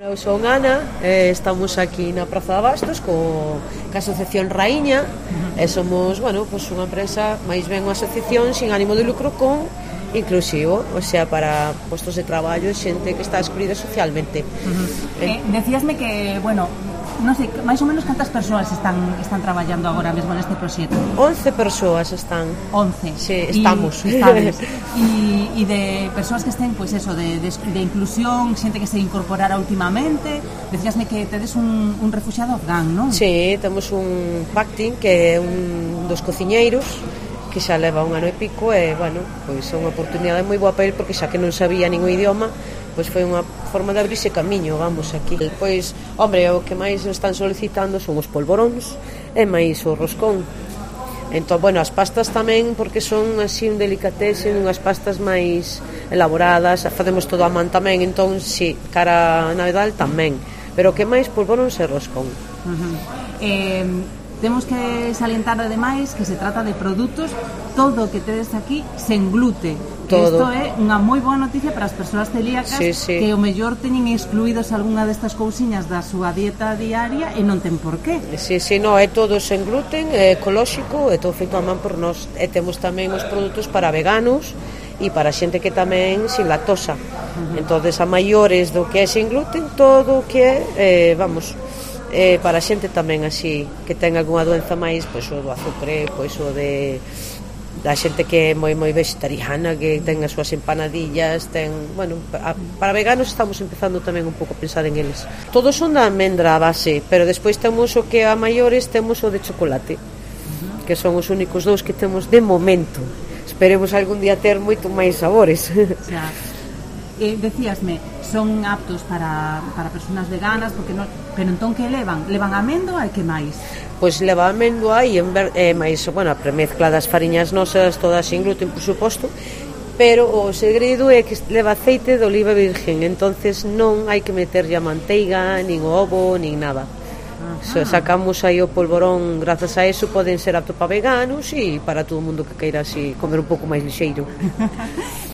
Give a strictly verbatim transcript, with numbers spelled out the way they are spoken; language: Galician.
Eu son Ana, eh, estamos aquí na Praza de Abastos co, ca Asociación Raíña e somos, bueno, pues unha empresa, máis ben unha asociación sin ánimo de lucro con inclusivo, o sea, para postos de traballo, xente que está excluída socialmente. Uh-huh. eh, Decíasme que, bueno, non sei, máis ou menos cantas persoas están están traballando agora mesmo neste proxecto? once persoas están. once. Sí, estamos. E e de persoas que estén, pois pues eso, de, de, de inclusión, xente que se incorporara últimamente. Decíasme que tedes un, un refuxiado afgán, non? Sí, temos un Pactin que é un dos cociñeiros que xa leva un ano e pico e, bueno, pois é unha oportunidade moi boa para ele porque xa que non sabía ningún idioma, pois foi unha forma de abrirse camiño, vamos, aquí. Pois, hombre, o que máis están solicitando son os polvoróns e máis o roscón. Entón, bueno, as pastas tamén, porque son así un delicatessen, unhas pastas máis elaboradas, facemos todo a man tamén, entón, si, cara a Navidad tamén. Pero o que máis, polvoróns e roscón. Uh-huh. Eh... Temos que salientar ademais que se trata de produtos todo o que tedes aquí sen glute. Todo. Isto é unha moi boa noticia para as persoas celíacas, sí, sí. que o mellor teñen excluídos algunha destas cousiñas da súa dieta diaria e non ten por qué. Si, si, no, é todo sen gluten, é ecolóxico, é todo feito a man por nós. E temos tamén os produtos para veganos e para xente que tamén sin lactosa. Uh-huh. Entonces, a maiores do que é sen gluten, todo o que é, eh, vamos... Eh, para a xente tamén así que ten algunha doenza máis, pois o do azúcar, pois o de da xente que é moi moi vegetariana, que ten as súas empanadillas, ten, bueno, a, para veganos estamos empezando tamén un pouco a pensar en eles. Todos son da almendra a base, pero despois temos o que a maiores temos o de chocolate, que son os únicos dous que temos de momento. Esperemos algún día ter moito máis sabores. Xa. Eh, decíasme, son aptos para, para persoas veganas, porque non, pero entón que levan? Levan amêndoa e que máis? Pois leva amêndoa e ver, eh, máis, bueno, a premezcla das fariñas nosas, todas sin gluten, por suposto, pero o segredo é que leva aceite de oliva virgen, entonces non hai que meterlle a manteiga, nin o ovo, nin nada. So, sacamos aí o polvorón, grazas a eso poden ser apto para veganos e para todo o mundo que queira así comer un pouco máis lixeiro.